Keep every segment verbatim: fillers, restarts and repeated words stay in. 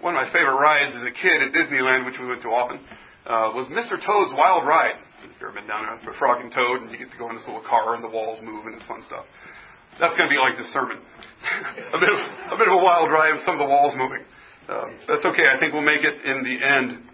one of my favorite rides as a kid at Disneyland, which we went to often, uh, was Mister Toad's Wild Ride. If you've ever been down there for Frog and Toad, and you get to go in this little car and the walls move and it's fun stuff. That's going to be like this sermon. a, bit of, a bit of a wild ride with some of the walls moving. Uh, that's okay. I think we'll make it in the end.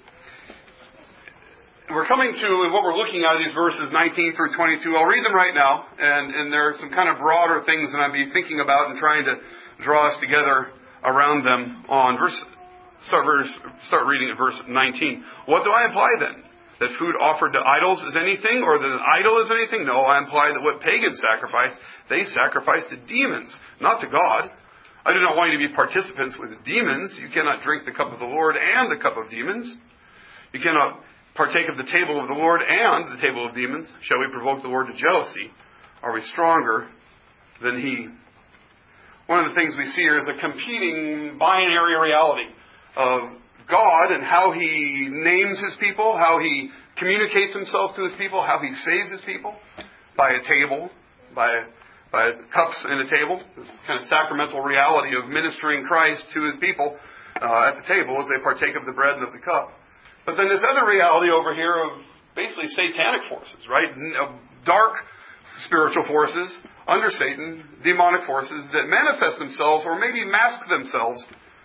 We're coming to what we're looking at, these verses nineteen through twenty-two. I'll read them right now, and, and there are some kind of broader things that I'll be thinking about and trying to draw us together around them on verse. Start verse. Start reading at verse nineteen. What do I imply then? That food offered to idols is anything, or that an idol is anything? No, I imply that what pagans sacrifice, they sacrifice to demons, not to God. I do not want you to be participants with demons. You cannot drink the cup of the Lord and the cup of demons. You cannot partake of the table of the Lord and the table of demons. Shall we provoke the Lord to jealousy? Are we stronger than He? One of the things we see here is a competing binary reality of God and how He names His people, how He communicates Himself to His people, how He saves His people by a table, by, by cups and a table. This kind of sacramental reality of ministering Christ to His people uh, at the table as they partake of the bread and of the cup. But then this other reality over here of basically satanic forces, right? Dark spiritual forces under Satan, demonic forces that manifest themselves or maybe mask themselves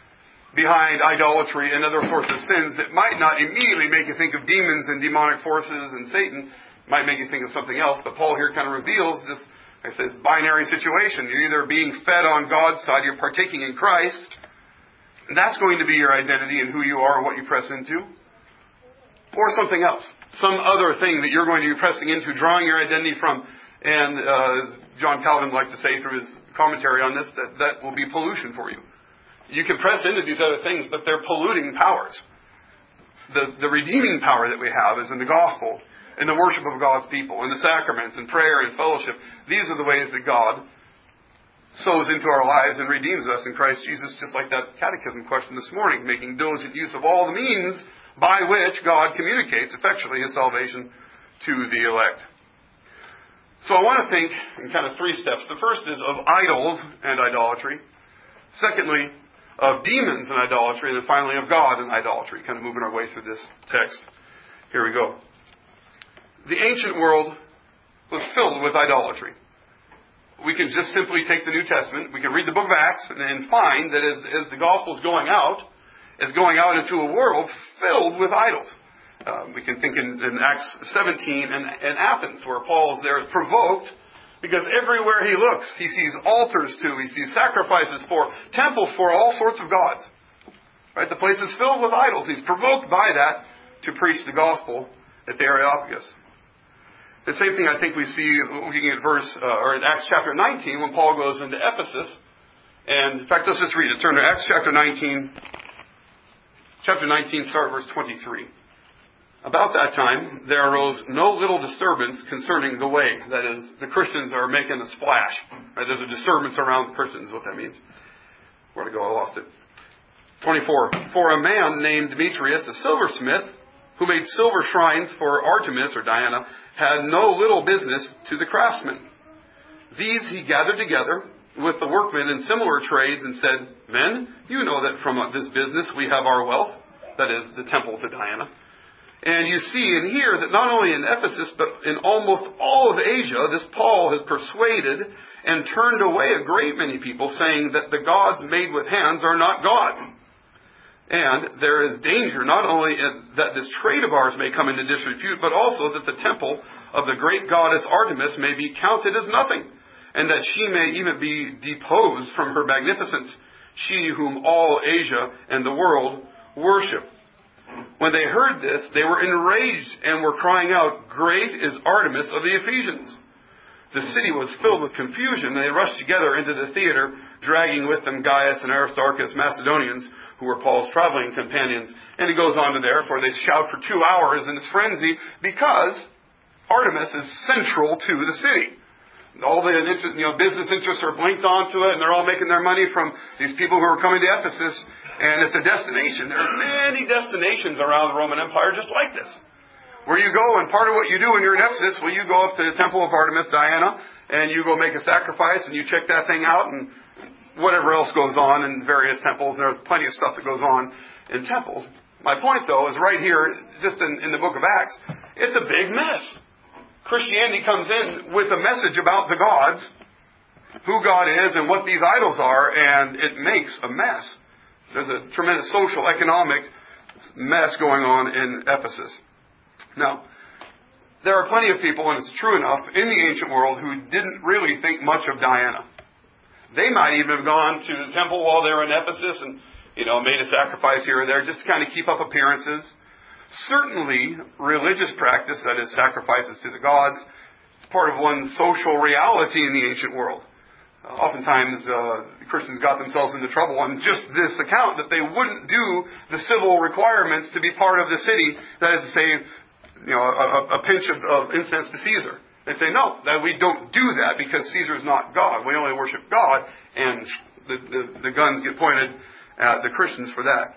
behind idolatry and other sorts of sins that might not immediately make you think of demons and demonic forces and Satan, might make you think of something else. But Paul here kind of reveals this, like I said, binary situation. You're either being fed on God's side, you're partaking in Christ, and that's going to be your identity and who you are and what you press into. Or something else. Some other thing that you're going to be pressing into, drawing your identity from. And uh, as John Calvin liked to say through his commentary on this, that that will be pollution for you. You can press into these other things, but they're polluting powers. The, the redeeming power that we have is in the gospel, in the worship of God's people, in the sacraments, in prayer and fellowship. These are the ways that God sows into our lives and redeems us in Christ Jesus, just like that catechism question this morning, making diligent use of all the means by which God communicates effectually His salvation to the elect. So I want to think in kind of three steps. The first is of idols and idolatry. Secondly, of demons and idolatry. And then finally of God and idolatry. Kind of moving our way through this text. Here we go. The ancient world was filled with idolatry. We can just simply take the New Testament. We can read the book of Acts and, and find that as, as the gospel is going out, is going out into a world filled with idols. Uh, we can think in, in Acts seventeen and, and Athens, where Paul is there provoked because everywhere he looks, he sees altars to, he sees sacrifices for, temples for all sorts of gods. Right? The place is filled with idols. He's provoked by that to preach the gospel at the Areopagus. The same thing I think we see looking at verse uh, or in Acts chapter nineteen when Paul goes into Ephesus. And in fact, let's just read it. Turn to Acts chapter nineteen. Chapter nineteen, start verse twenty-three. About that time, there arose no little disturbance concerning the way. That is, the Christians are making a splash. Right? There's a disturbance around the Christians, is what that means. Where to go? I lost it. twenty-four. For a man named Demetrius, a silversmith, who made silver shrines for Artemis or Diana, had no little business to the craftsmen. These he gathered together with the workmen in similar trades and said, Men, you know that from this business we have our wealth, that is, the temple to Diana. And you see and hear that not only in Ephesus, but in almost all of Asia, this Paul has persuaded and turned away a great many people, saying that the gods made with hands are not gods. And there is danger not only that this trade of ours may come into disrepute, but also that the temple of the great goddess Artemis may be counted as nothing, and that she may even be deposed from her magnificence, she whom all Asia and the world worship. When they heard this, they were enraged and were crying out, Great is Artemis of the Ephesians. The city was filled with confusion, and they rushed together into the theater, dragging with them Gaius and Aristarchus, Macedonians, who were Paul's traveling companions. And he goes on to there, for they shout for two hours in this frenzy, because Artemis is central to the city. All the you know, business interests are blinked onto it, and they're all making their money from these people who are coming to Ephesus. And it's a destination. There are many destinations around the Roman Empire just like this, where you go, and part of what you do when you're in Ephesus, well, you go up to the temple of Artemis, Diana, and you go make a sacrifice, and you check that thing out, and whatever else goes on in various temples. There's plenty of stuff that goes on in temples. My point, though, is right here, just in, in the book of Acts, it's a big mess. Christianity comes in with a message about the gods, who God is and what these idols are, and it makes a mess. There's a tremendous social, economic mess going on in Ephesus. Now, there are plenty of people, and it's true enough, in the ancient world who didn't really think much of Diana. They might even have gone to the temple while they were in Ephesus and, you know, made a sacrifice here or there just to kind of keep up appearances. Certainly, religious practice, that is, sacrifices to the gods, is part of one's social reality in the ancient world. Uh, oftentimes, uh, Christians got themselves into trouble on just this account, that they wouldn't do the civil requirements to be part of the city, that is to say, you know, a, a pinch of, of incense to Caesar. They say, no, that we don't do that because Caesar is not God. We only worship God, and the, the, the guns get pointed at the Christians for that.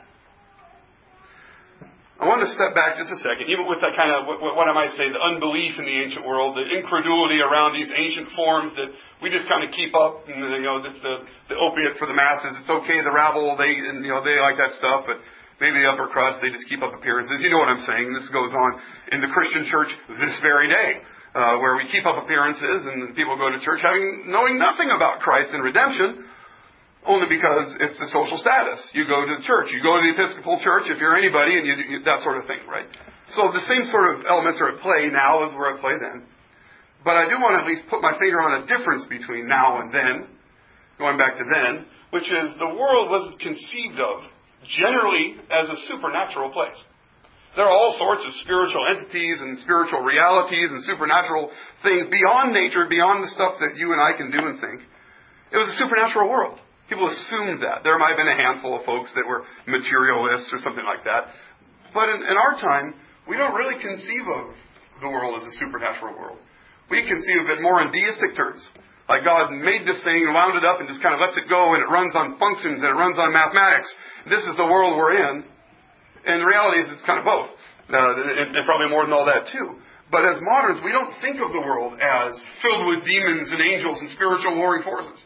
I want to step back just a second, even with that kind of, what, what I might say, the unbelief in the ancient world, the incredulity around these ancient forms that we just kind of keep up, and you know, it's the, the opiate for the masses. It's okay, the rabble, they, and, you know, they like that stuff, but maybe the upper crust, they just keep up appearances. You know what I'm saying? This goes on in the Christian church this very day, uh, where we keep up appearances, and people go to church having knowing nothing about Christ and redemption, only because it's the social status. You go to the church. You go to the Episcopal Church if you're anybody, and you, you, that sort of thing, right? So the same sort of elements are at play now as were at play then. But I do want to at least put my finger on a difference between now and then, going back to then, which is the world was conceived of generally as a supernatural place. There are all sorts of spiritual entities and spiritual realities and supernatural things beyond nature, beyond the stuff that you and I can do and think. It was a supernatural world. People assumed that. There might have been a handful of folks that were materialists or something like that. But in, in our time, we don't really conceive of the world as a supernatural world. We conceive of it more in deistic terms. Like God made this thing and wound it up and just kind of lets it go, and it runs on functions and it runs on mathematics. This is the world we're in. And the reality is it's kind of both. Uh, and, and probably more than all that too. But as moderns, we don't think of the world as filled with demons and angels and spiritual warring forces.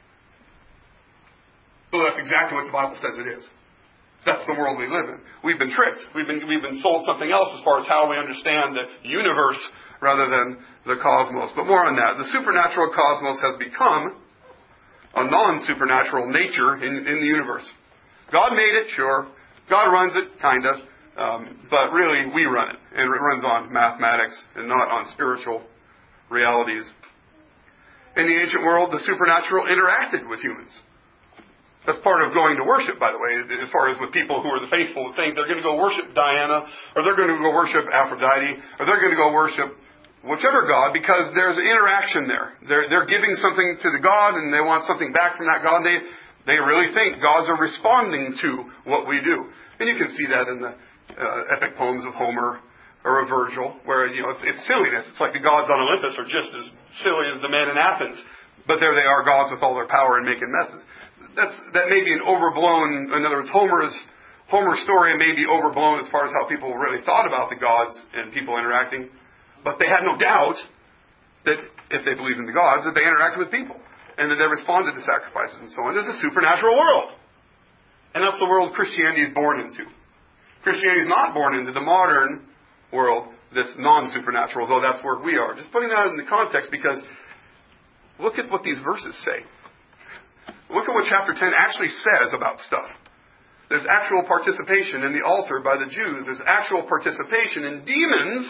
Well, that's exactly what the Bible says it is. That's the world we live in. We've been tricked. We've been, we've been sold something else as far as how we understand the universe rather than the cosmos. But more on that. The supernatural cosmos has become a non-supernatural nature in, in the universe. God made it, sure. God runs it, kind of. Um, but really, we run it. And it runs on mathematics and not on spiritual realities. In the ancient world, the supernatural interacted with humans. That's part of going to worship, by the way, as far as with people who are the faithful who think they're going to go worship Diana, or they're going to go worship Aphrodite, or they're going to go worship whichever god, because there's an interaction there. They're, they're giving something to the god, and they want something back from that god. They, they really think gods are responding to what we do. And you can see that in the uh, epic poems of Homer or of Virgil, where, you know, it's, it's silliness. It's like the gods on Olympus are just as silly as the men in Athens, but there they are, gods with all their power and making messes. That's, that may be an overblown, in other words, Homer's, Homer's story may be overblown as far as how people really thought about the gods and people interacting. But they had no doubt that if they believed in the gods, that they interacted with people. And that they responded to sacrifices and so on. There's a supernatural world. And that's the world Christianity is born into. Christianity is not born into the modern world that's non-supernatural, though that's where we are. Just putting that in the context because look at what these verses say. Look at what chapter ten actually says about stuff. There's actual participation in the altar by the Jews. There's actual participation in demons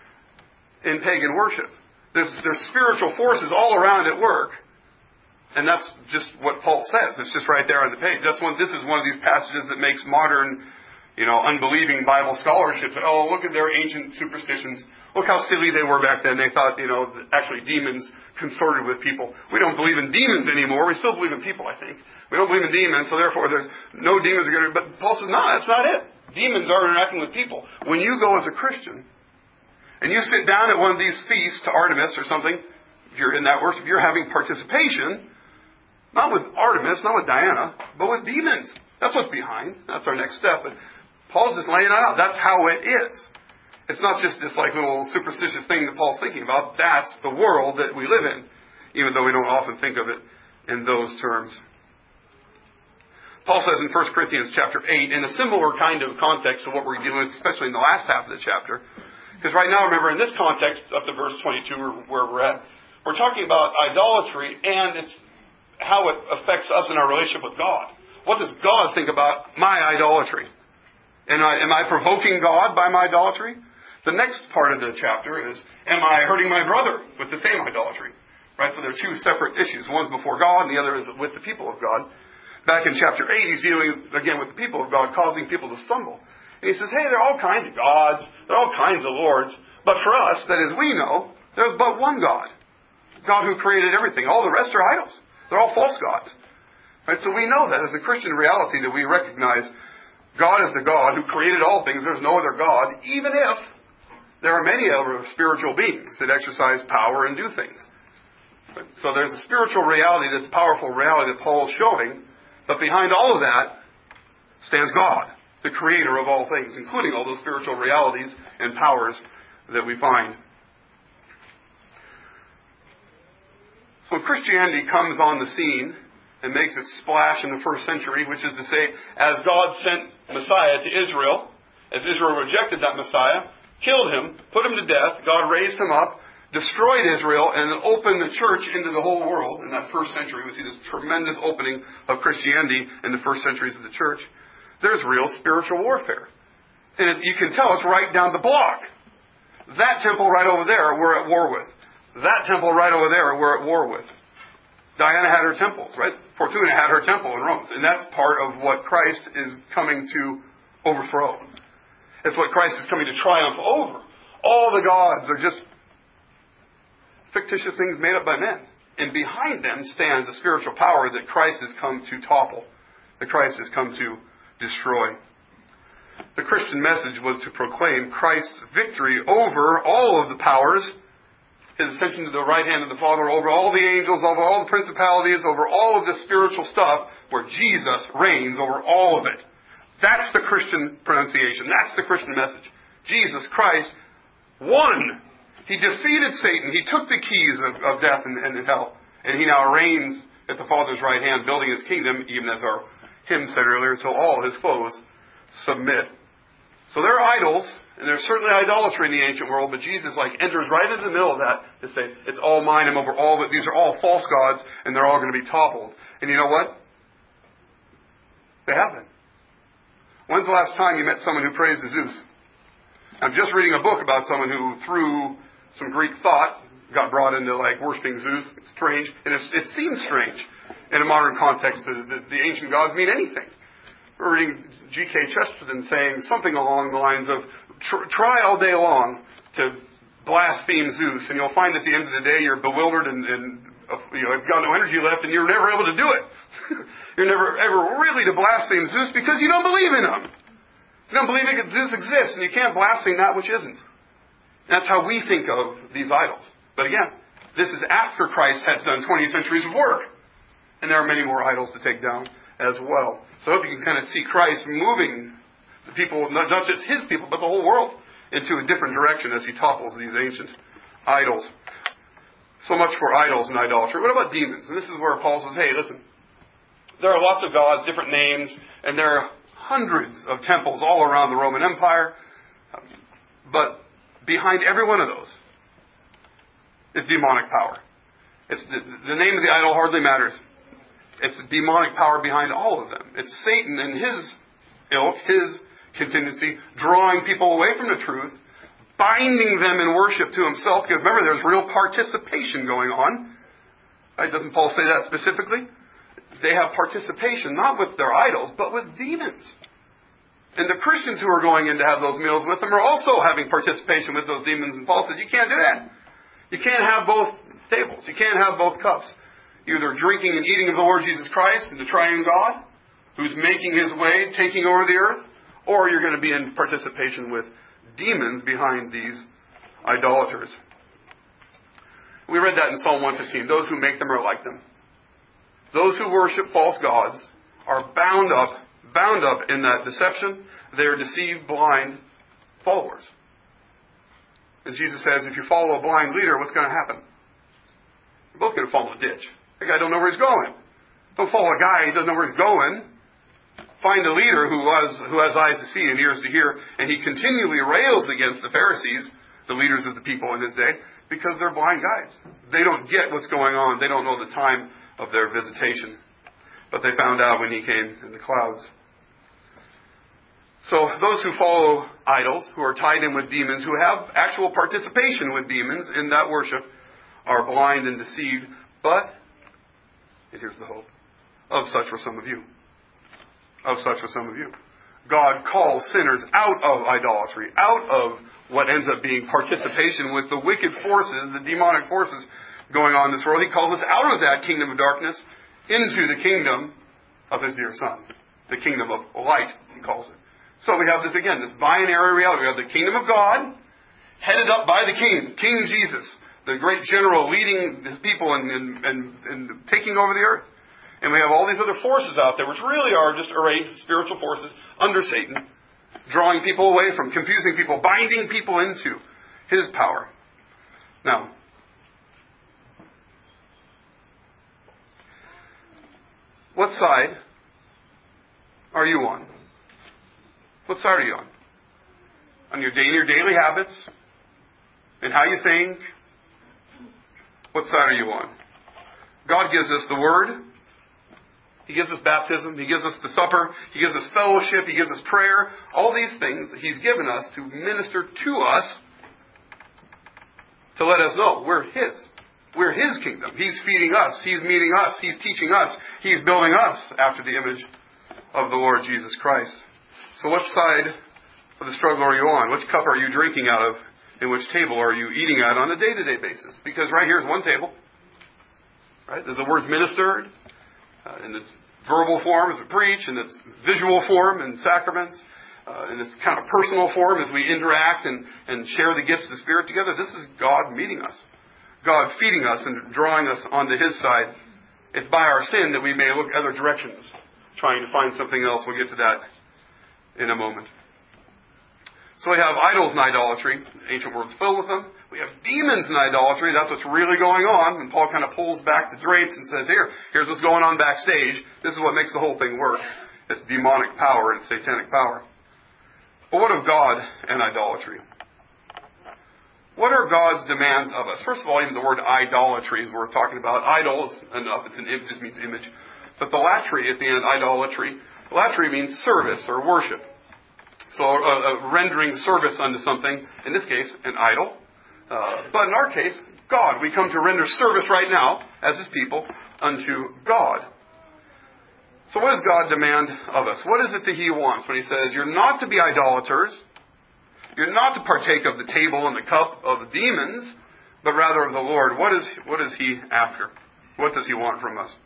in pagan worship. There's, there's spiritual forces all around at work. And that's just what Paul says. It's just right there on the page. That's one, this is one of these passages that makes modern, you know, unbelieving Bible scholarship say, oh, look at their ancient superstitions. Look how silly they were back then. They thought, you know, actually demons consorted with people. We don't believe in demons anymore. We still believe in people, I think. We don't believe in demons, so therefore there's no demons are going to... But Paul says, no, that's not it. Demons are interacting with people. When you go as a Christian, and you sit down at one of these feasts to Artemis or something, if you're in that worship, you're having participation, not with Artemis, not with Diana, but with demons. That's what's behind. That's our next step. But Paul's just laying it out. That's how it is. It's not just this like little superstitious thing that Paul's thinking about. That's the world that we live in, even though we don't often think of it in those terms. Paul says in First Corinthians chapter eight, in a similar kind of context to what we're dealing with, especially in the last half of the chapter, because right now, remember, in this context, up to verse twenty-two, where we're at, we're talking about idolatry and it's how it affects us in our relationship with God. What does God think about my idolatry? Am I, am I provoking God by my idolatry? The next part of the chapter is, am I hurting my brother with the same idolatry? Right? So there are two separate issues. One's before God and the other is with the people of God. Back in chapter eight, he's dealing again with the people of God, causing people to stumble. And he says, hey, there are all kinds of gods. There are all kinds of lords. But for us, that is, we know, there's but one God. God who created everything. All the rest are idols. They're all false gods. Right? So we know that as a Christian reality that we recognize God is the God who created all things. There's no other God, even if there are many other spiritual beings that exercise power and do things. Right? So there's a spiritual reality that's a powerful reality that Paul's showing. But behind all of that stands God, the creator of all things, including all those spiritual realities and powers that we find. So Christianity comes on the scene and makes its splash in the first century, which is to say, as God sent Messiah to Israel, as Israel rejected that Messiah, killed him, put him to death, God raised him up, destroyed Israel, and opened the church into the whole world. In that first century, we see this tremendous opening of Christianity in the first centuries of the church. There's real spiritual warfare. And you can tell it's right down the block. That temple right over there, we're at war with. That temple right over there, we're at war with. Diana had her temples, right? Fortuna had her temple in Rome. And that's part of what Christ is coming to overthrow. It's what Christ is coming to triumph over. All the gods are just fictitious things made up by men. And behind them stands a spiritual power that Christ has come to topple. That Christ has come to destroy. The Christian message was to proclaim Christ's victory over all of the powers, His ascension to the right hand of the Father, over all the angels, over all the principalities, over all of the spiritual stuff, where Jesus reigns over all of it. That's the Christian pronunciation. That's the Christian message. Jesus Christ won. He defeated Satan. He took the keys of, of death and, and hell. And He now reigns at the Father's right hand, building His kingdom, even as our hymn said earlier, until all His foes submit. So there are idols, and there's certainly idolatry in the ancient world, but Jesus like enters right into the middle of that to say, it's all mine, I'm over all of it. These are all false gods, and they're all going to be toppled. And you know what? They happen. When's the last time you met someone who praised Zeus? I'm just reading a book about someone who, through some Greek thought, got brought into like worshiping Zeus. It's strange, and it's, it seems strange in a modern context. The, the, the ancient gods mean anything. We're reading G K Chesterton saying something along the lines of, try all day long to blaspheme Zeus, and you'll find at the end of the day you're bewildered and, and uh, you know, you've got no energy left, and you're never able to do it. You're never ever really to blaspheme Zeus because you don't believe in him. You don't believe that Zeus exists, and you can't blaspheme that which isn't. That's how we think of these idols. But again, this is after Christ has done twenty centuries of work. And there are many more idols to take down as well. So I hope you can kind of see Christ moving the people, not just His people, but the whole world, into a different direction as He topples these ancient idols. So much for idols and idolatry. What about demons? And this is where Paul says, hey, listen, there are lots of gods, different names, and there are hundreds of temples all around the Roman Empire. But behind every one of those is demonic power. It's the, the name of the idol hardly matters. It's the demonic power behind all of them. It's Satan and his ilk, his contingency, drawing people away from the truth, binding them in worship to himself. Because remember, there's real participation going on. Right? Doesn't Paul say that specifically? They have participation, not with their idols, but with demons. And the Christians who are going in to have those meals with them are also having participation with those demons. And Paul says, you can't do that. You can't have both tables. You can't have both cups. Either drinking and eating of the Lord Jesus Christ and the triune God, who's making His way, taking over the earth, or you're going to be in participation with demons behind these idolaters. We read that in Psalm one fifteen. Those who make them are like them. Those who worship false gods are bound up, bound up in that deception. They are deceived, blind followers. And Jesus says, if you follow a blind leader, what's going to happen? You're both going to fall in a ditch. The guy don't know where he's going. Don't follow a guy, he doesn't know where he's going. find a leader who has, who has eyes to see and ears to hear, and he continually rails against the Pharisees, the leaders of the people in his day, because they're blind guides. They don't get what's going on. They don't know the time of their visitation. But they found out when he came in the clouds. So those who follow idols, who are tied in with demons, who have actual participation with demons in that worship, are blind and deceived. But, and here's the hope, of such were some of you. Of such were some of you. God calls sinners out of idolatry, out of what ends up being participation with the wicked forces, the demonic forces going on in this world. He calls us out of that kingdom of darkness into the kingdom of His dear Son. The kingdom of light, He calls it. So we have this again, this binary reality. We have the kingdom of God, headed up by the King, King Jesus, the great general leading His people and, and, and, and taking over the earth. And we have all these other forces out there, which really are just arrayed spiritual forces under Satan, drawing people away from, confusing people, binding people into his power. Now, what side are you on? What side are you on? On your daily, your daily habits and how you think? What side are you on? God gives us the Word. He gives us baptism. He gives us the supper. He gives us fellowship. He gives us prayer. All these things He's given us to minister to us, to let us know we're His. We're His kingdom. He's feeding us. He's meeting us. He's teaching us. He's building us after the image of the Lord Jesus Christ. So what side of the struggle are you on? Which cup are you drinking out of? And which table are you eating at on a day-to-day basis? Because right here is one table. Right? There's the words ministered. Uh, in its verbal form as we preach, in its visual form in sacraments, uh, in its kind of personal form as we interact and, and share the gifts of the Spirit together. This is God meeting us. God feeding us and drawing us onto His side. It's by our sin that we may look other directions, trying to find something else. We'll get to that in a moment. So we have idols and idolatry. The ancient world's filled with them. We have demons and idolatry. That's what's really going on. And Paul kind of pulls back the drapes and says, here, here's what's going on backstage. This is what makes the whole thing work. It's demonic power and satanic power. But what of God and idolatry? What are God's demands of us? First of all, even the word idolatry, we're talking about idols enough. It's an it just means image. But the latry at the end, idolatry, latry means service or worship. So uh, uh, rendering service unto something, in this case, an idol. Uh, but in our case, God. We come to render service right now, as His people, unto God. So what does God demand of us? What is it that He wants when He says, you're not to be idolaters, you're not to partake of the table and the cup of the demons, but rather of the Lord? What is, what is He after? What does He want from us?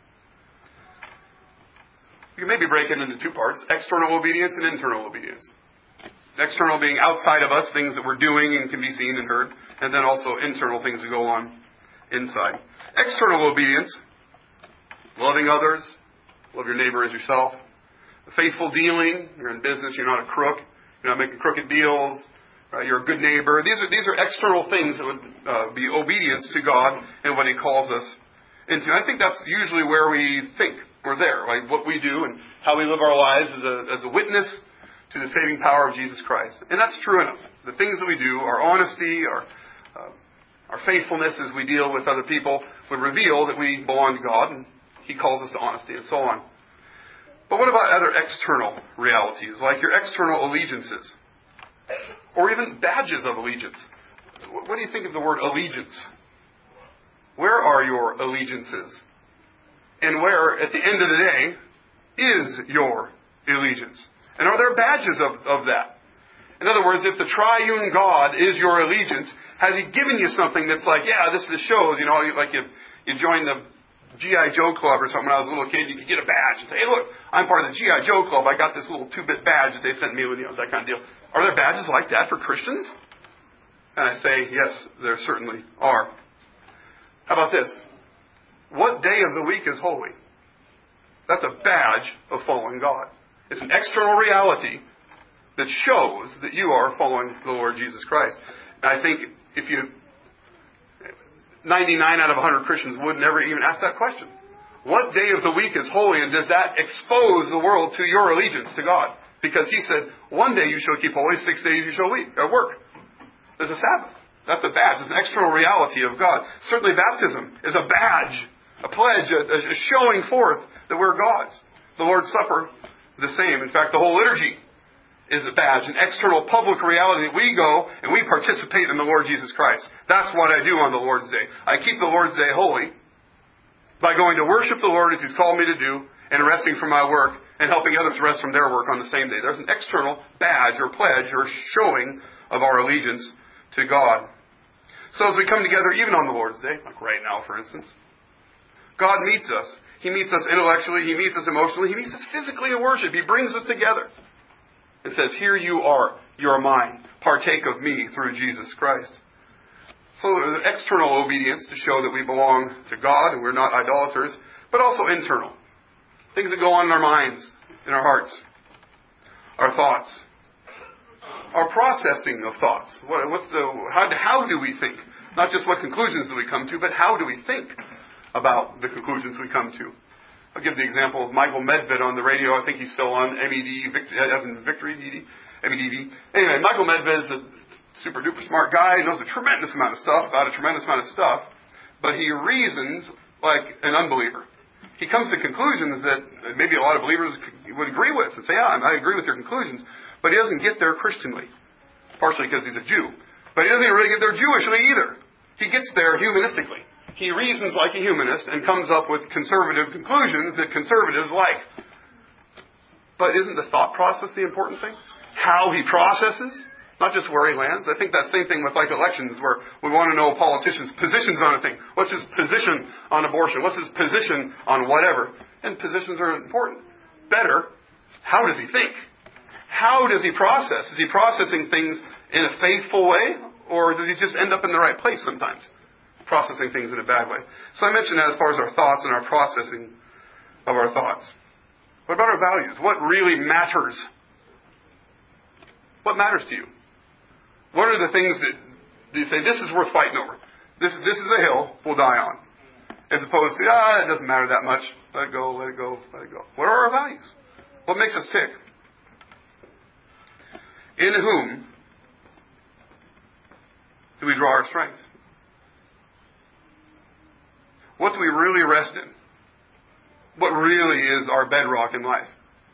You can maybe break it into two parts, external obedience and internal obedience. External being outside of us, things that we're doing and can be seen and heard. And then also internal things that go on inside. External obedience, loving others, love your neighbor as yourself. Faithful dealing, you're in business, you're not a crook, you're not making crooked deals, right? You're a good neighbor. These are these are external things that would uh, be obedience to God and what He calls us into. I think that's usually where we think we're there, right? What we do and how we live our lives as a, as a witness to the saving power of Jesus Christ. And that's true enough. The things that we do, our honesty, our uh, our faithfulness as we deal with other people would reveal that we belong to God, and He calls us to honesty and so on. But what about other external realities, like your external allegiances? Or even badges of allegiance. What do you think of the word allegiance? Where are your allegiances? And where, at the end of the day, is your allegiance? And are there badges of, of that? In other words, if the triune God is your allegiance, has He given you something that's like, yeah, this, this shows, you know, like you, you join the G I Joe Club or something when I was a little kid, you could get a badge and say, hey, look, I'm part of the G I Joe Club. I got this little two-bit badge that they sent me with, you know, that kind of deal. Are there badges like that for Christians? And I say, yes, there certainly are. How about this? What day of the week is holy? That's a badge of following God. It's an external reality that shows that you are following the Lord Jesus Christ. And I think if you, ninety-nine out of one hundred Christians would never even ask that question. What day of the week is holy, and does that expose the world to your allegiance to God? Because He said, one day you shall keep holy, six days you shall week, uh, work. There's a Sabbath. That's a badge. It's an external reality of God. Certainly baptism is a badge, a pledge, a, a showing forth that we're God's. The Lord's Supper, the same. In fact, the whole liturgy is a badge, an external public reality that we go and we participate in the Lord Jesus Christ. That's what I do on the Lord's Day. I keep the Lord's Day holy by going to worship the Lord as He's called me to do and resting from my work and helping others rest from their work on the same day. There's an external badge or pledge or showing of our allegiance to God. So as we come together, even on the Lord's Day, like right now, for instance, God meets us. He meets us intellectually. He meets us emotionally. He meets us physically in worship. He brings us together. It says, here you are, you are mine. Partake of me through Jesus Christ. So there's external obedience to show that we belong to God and we're not idolaters, but also internal. Things that go on in our minds, in our hearts, our thoughts, our processing of thoughts. What, what's the how, how do we think? Not just what conclusions do we come to, but how do we think about the conclusions we come to? I'll give the example of Michael Medved on the radio. I think he's still on M E D, as in Victory, M E D V. Anyway, Michael Medved is a super duper smart guy. He knows a tremendous amount of stuff about a tremendous amount of stuff. But he reasons like an unbeliever. He comes to conclusions that maybe a lot of believers would agree with and say, yeah, I agree with your conclusions. But he doesn't get there Christianly. Partially because he's a Jew. But he doesn't really get there Jewishly either. He gets there humanistically. He reasons like a humanist and comes up with conservative conclusions that conservatives like. But isn't the thought process the important thing? How he processes, not just where he lands. I think that same thing with like elections where we want to know politicians' positions on a thing. What's his position on abortion? What's his position on whatever? And positions are important. Better, how does he think? How does he process? Is he processing things in a faithful way? Or does he just end up in the right place sometimes? Processing things in a bad way. So I mentioned that as far as our thoughts and our processing of our thoughts. What about our values? What really matters? What matters to you? What are the things that you say, this is worth fighting over? This, this is a hill we'll die on. As opposed to, ah, it doesn't matter that much. Let it go, let it go, let it go. What are our values? What makes us tick? In whom do we draw our strength? What do we really rest in? What really is our bedrock in life?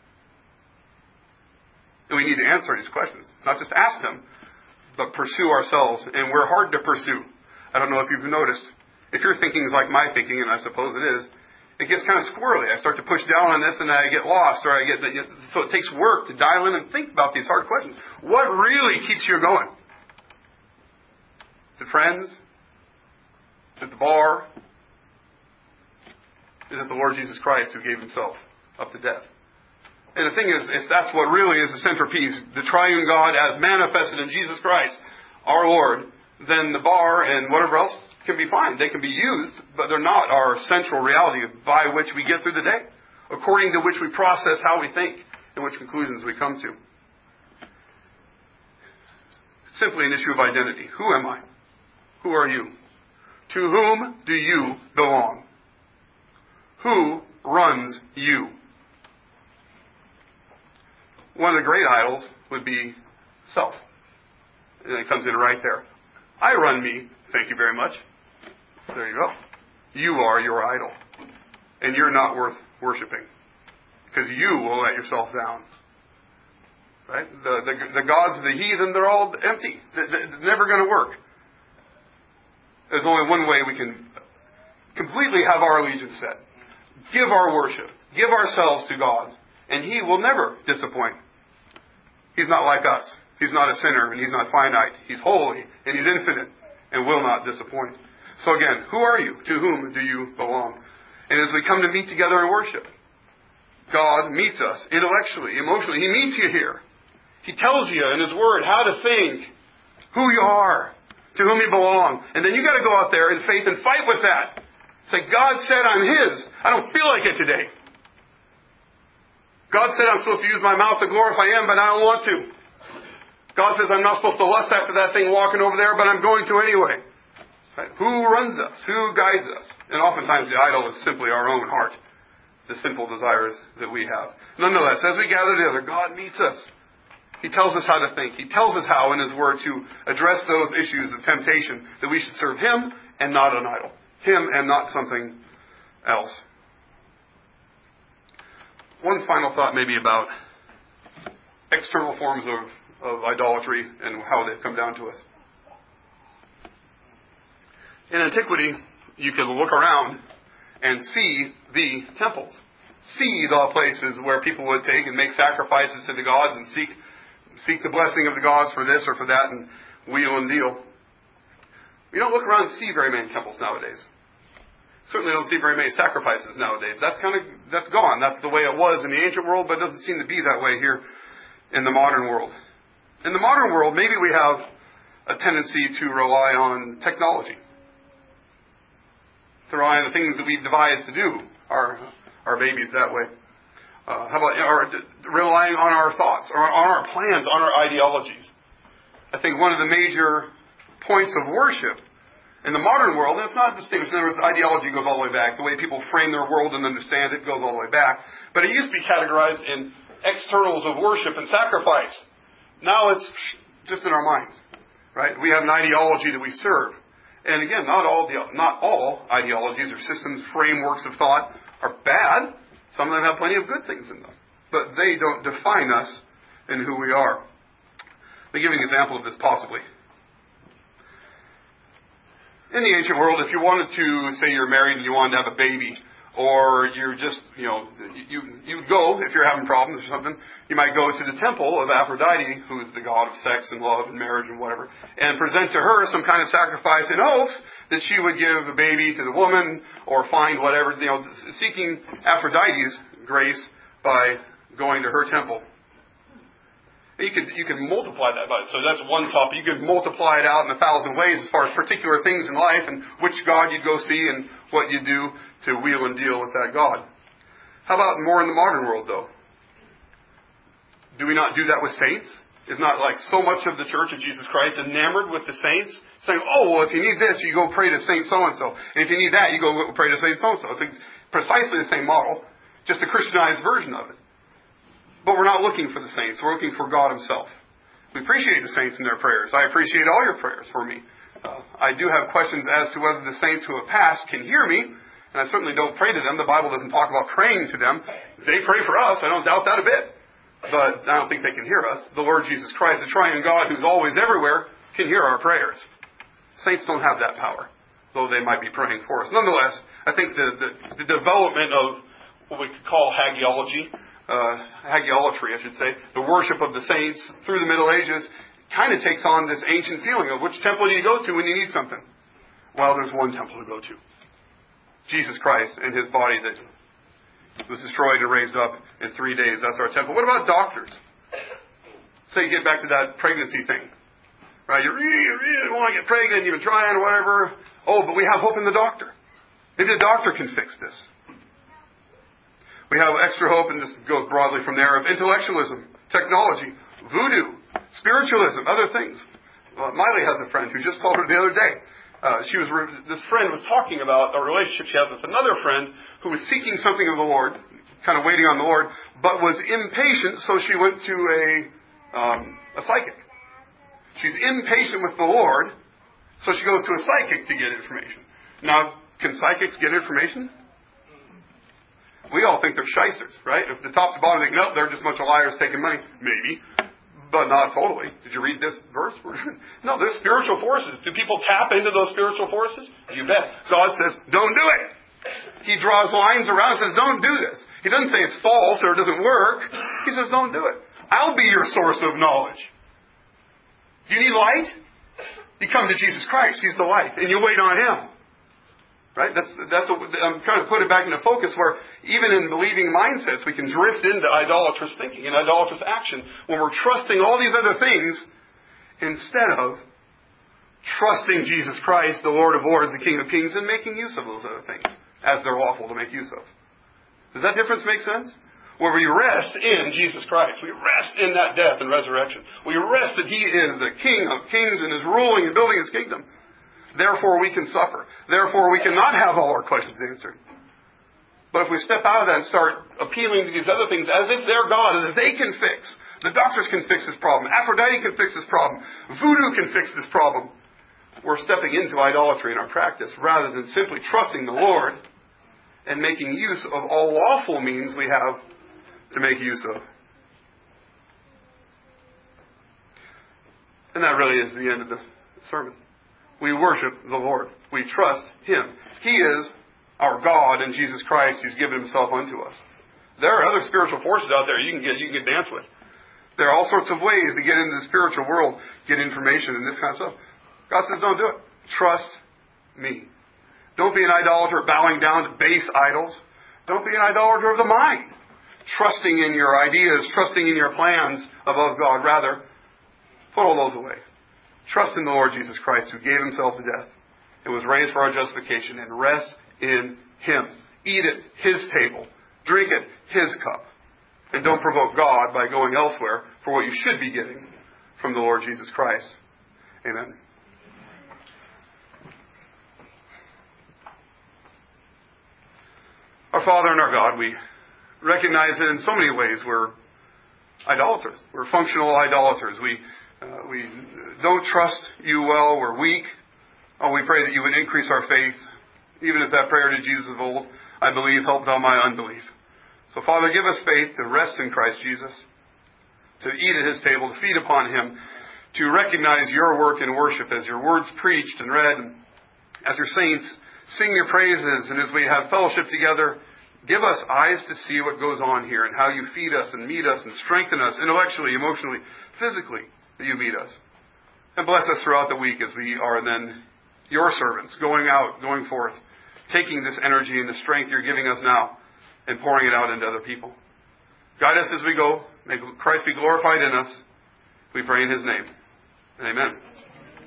And we need to answer these questions. Not just ask them, but pursue ourselves. And we're hard to pursue. I don't know if you've noticed. If your thinking is like my thinking, and I suppose it is, it gets kind of squirrely. I start to push down on this and I get lost. or I get So it takes work to dial in and think about these hard questions. What really keeps you going? Is it friends? Is it the bar? Is it the Lord Jesus Christ who gave Himself up to death? And the thing is, if that's what really is the centerpiece, the triune God as manifested in Jesus Christ, our Lord, then the bar and whatever else can be fine. They can be used, but they're not our central reality by which we get through the day, according to which we process how we think and which conclusions we come to. It's simply an issue of identity. Who am I? Who are you? To whom do you belong? Who runs you? One of the great idols would be self. And it comes in right there. I run me. Thank you very much. There you go. You are your idol. And you're not worth worshiping. Because you will let yourself down. Right? The, the, the gods of the heathen, they're all empty. It's never going to work. There's only one way we can completely have our allegiance set. Give our worship. Give ourselves to God. And He will never disappoint. He's not like us. He's not a sinner and He's not finite. He's holy and He's infinite and will not disappoint. So again, who are you? To whom do you belong? And as we come to meet together in worship, God meets us intellectually, emotionally. He meets you here. He tells you in His Word how to think, who you are, to whom you belong. And then you got to go out there in faith and fight with that. Say, God said I'm His. I don't feel like it today. God said I'm supposed to use my mouth to glorify Him, but I don't want to. God says I'm not supposed to lust after that thing walking over there, but I'm going to anyway. Right? Who runs us? Who guides us? And oftentimes the idol is simply our own heart, the sinful desires that we have. Nonetheless, as we gather together, God meets us. He tells us how to think. He tells us how in His Word to address those issues of temptation, that we should serve Him and not an idol. Him and not something else. One final thought maybe about external forms of, of idolatry and how they've come down to us. In antiquity, you could look around and see the temples. See the places where people would take and make sacrifices to the gods and seek seek the blessing of the gods for this or for that and wheel and deal. We don't look around and see very many temples nowadays. Certainly don't see very many sacrifices nowadays. That's kind of, that's gone. That's the way it was in the ancient world, but it doesn't seem to be that way here in the modern world. In the modern world, maybe we have a tendency to rely on technology. To rely on the things that we've devised to do our, our babies that way. Uh, how about or relying on our thoughts, or on our plans, on our ideologies? I think one of the major points of worship in the modern world, and it's not distinguished, in other words, ideology goes all the way back. The way people frame their world and understand it goes all the way back. But it used to be categorized in externals of worship and sacrifice. Now it's just in our minds, right? We have an ideology that we serve. And again, not all not all ideologies or systems, frameworks of thought are bad. Some of them have plenty of good things in them. But they don't define us in who we are. Let me give you an example of this possibly. In the ancient world, if you wanted to, say you're married and you wanted to have a baby, or you're just, you know, you you would go, if you're having problems or something, you might go to the temple of Aphrodite, who is the god of sex and love and marriage and whatever, and present to her some kind of sacrifice in hopes that she would give a baby to the woman or find whatever, you know, seeking Aphrodite's grace by going to her temple. You could you could multiply that by it. So that's one topic. You could multiply it out in a thousand ways as far as particular things in life and which God you'd go see and what you do to wheel and deal with that God. How about more in the modern world, though? Do we not do that with saints? Is not like so much of the Church of Jesus Christ enamored with the saints, saying, oh, well, if you need this, you go pray to Saint so-and-so. And if you need that, you go pray to Saint so-and-so. It's precisely the same model, just a Christianized version of it. But we're not looking for the saints. We're looking for God Himself. We appreciate the saints and their prayers. I appreciate all your prayers for me. Uh, I do have questions as to whether the saints who have passed can hear me, and I certainly don't pray to them. The Bible doesn't talk about praying to them. They pray for us. I don't doubt that a bit. But I don't think they can hear us. The Lord Jesus Christ, the triune God who's always everywhere, can hear our prayers. Saints don't have that power, though they might be praying for us. Nonetheless, I think the, the, the development of what we could call hagiology, uh, hagiolatry, I should say, the worship of the saints through the Middle Ages, kind of takes on this ancient feeling of which temple do you go to when you need something? Well, there's one temple to go to. Jesus Christ and His body that was destroyed and raised up in three days. That's our temple. What about doctors? Say you get back to that pregnancy thing. Right? You really, really want to get pregnant, you've been trying or whatever. Oh, but we have hope in the doctor. Maybe the doctor can fix this. We have extra hope, and this goes broadly from there, of intellectualism, technology, voodoo, spiritualism, other things. Well, Miley has a friend who just told her the other day. Uh, she was this friend was talking about a relationship she has with another friend who was seeking something of the Lord, kind of waiting on the Lord, but was impatient, so she went to a um, a psychic. She's impatient with the Lord, so she goes to a psychic to get information. Now, can psychics get information? We all think they're shysters, right? If the top to bottom think, no, they're just a bunch of liars taking money. Maybe. But not totally. Did you read this verse? No, there's spiritual forces. Do people tap into those spiritual forces? You bet. God says, don't do it. He draws lines around and says, don't do this. He doesn't say it's false or it doesn't work. He says, don't do it. I'll be your source of knowledge. Do you need light? You come to Jesus Christ. He's the light. And you wait on Him. Right? That's that's what I'm trying to put it back into focus, where even in believing mindsets we can drift into idolatrous thinking and idolatrous action when we're trusting all these other things instead of trusting Jesus Christ, the Lord of Lords, the King of Kings, and making use of those other things as they're lawful to make use of. Does that difference make sense? Where we rest in Jesus Christ. We rest in that death and resurrection. We rest that He is the King of Kings and is ruling and building His kingdom. Therefore we can suffer. Therefore we cannot have all our questions answered. But if we step out of that and start appealing to these other things as if they're God, as if they can fix, the doctors can fix this problem, Aphrodite can fix this problem, voodoo can fix this problem, we're stepping into idolatry in our practice rather than simply trusting the Lord and making use of all lawful means we have to make use of. And that really is the end of the sermon. We worship the Lord. We trust Him. He is our God in Jesus Christ. He's given Himself unto us. There are other spiritual forces out there you can get, you can get dance with. There are all sorts of ways to get into the spiritual world, get information and this kind of stuff. God says, don't do it. Trust me. Don't be an idolater bowing down to base idols. Don't be an idolater of the mind, trusting in your ideas, trusting in your plans above God. Rather, put all those away. Trust in the Lord Jesus Christ, who gave Himself to death and was raised for our justification, and rest in Him. Eat at His table. Drink at His cup. And don't provoke God by going elsewhere for what you should be getting from the Lord Jesus Christ. Amen. Our Father and our God, we recognize that in so many ways we're idolaters. We're functional idolaters. We uh, we don't trust You well. We're weak. Oh, we pray that You would increase our faith. Even as that prayer to Jesus of old, I believe, help thou my unbelief. So, Father, give us faith to rest in Christ Jesus, to eat at His table, to feed upon Him, to recognize Your work in worship as Your words preached and read, and as Your saints sing Your praises, and as we have fellowship together, give us eyes to see what goes on here and how You feed us and meet us and strengthen us intellectually, emotionally, physically, that You meet us. And bless us throughout the week as we are then Your servants, going out, going forth, taking this energy and the strength You're giving us now and pouring it out into other people. Guide us as we go. May Christ be glorified in us. We pray in His name. Amen.